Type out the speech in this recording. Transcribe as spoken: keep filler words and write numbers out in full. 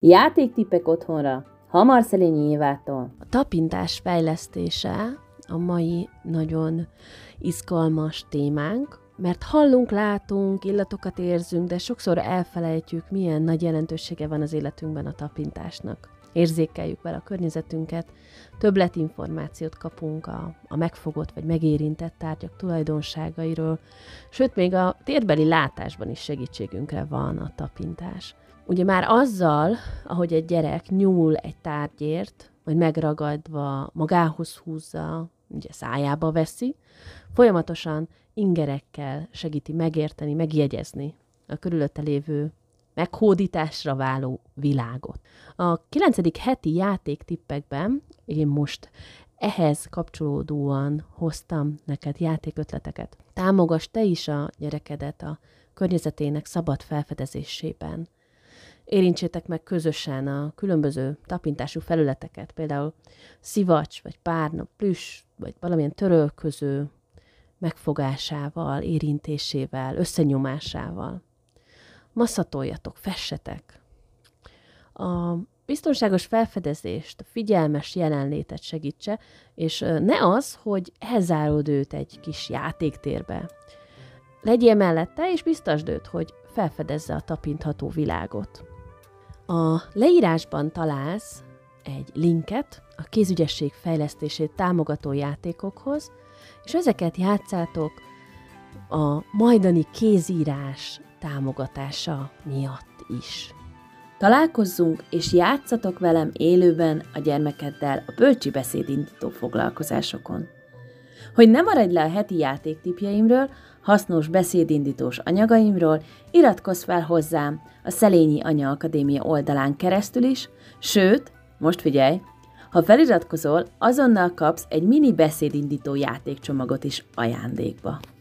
Játéktippek otthonra, Hamar Szelényi Évától. A tapintás fejlesztése a mai nagyon izgalmas témánk, mert hallunk, látunk, illatokat érzünk, de sokszor elfelejtjük, milyen nagy jelentősége van az életünkben a tapintásnak. Érzékeljük vele a környezetünket, többletinformációt kapunk a, a megfogott vagy megérintett tárgyak tulajdonságairól, sőt, még a térbeli látásban is segítségünkre van a tapintás. Ugye már azzal, ahogy egy gyerek nyúl egy tárgyért, majd megragadva magához húzza, ugye szájába veszi, folyamatosan ingerekkel segíti megérteni, megjegyezni a körülötte lévő meghódításra váló világot. A kilencedik heti játéktippekben én most ehhez kapcsolódóan hoztam neked játékötleteket. Támogass te is a gyerekedet a környezetének szabad felfedezésében. Érintsétek meg közösen a különböző tapintású felületeket, például szivacs, vagy párna, plüss, vagy valamilyen törölköző megfogásával, érintésével, összenyomásával. Masszatoljatok, fessetek. A biztonságos felfedezést, a figyelmes jelenlétet segítse, és ne az, hogy elzárod őt egy kis játéktérbe. Legyél mellette, és biztasd őt, hogy felfedezze a tapintható világot. A leírásban találsz egy linket a kézügyesség fejlesztését támogató játékokhoz, és ezeket játszátok a majdani kézírás támogatása miatt is. Találkozzunk és játszatok velem élőben a gyermekeddel a bölcsi beszédindító foglalkozásokon. Hogy ne maradj le a heti játéktippjeimről, hasznos beszédindítós anyagaimról, iratkozz fel hozzám a Szelényi Anya Akadémia oldalán keresztül is, sőt, most figyelj, ha feliratkozol, azonnal kapsz egy mini beszédindító játékcsomagot is ajándékba.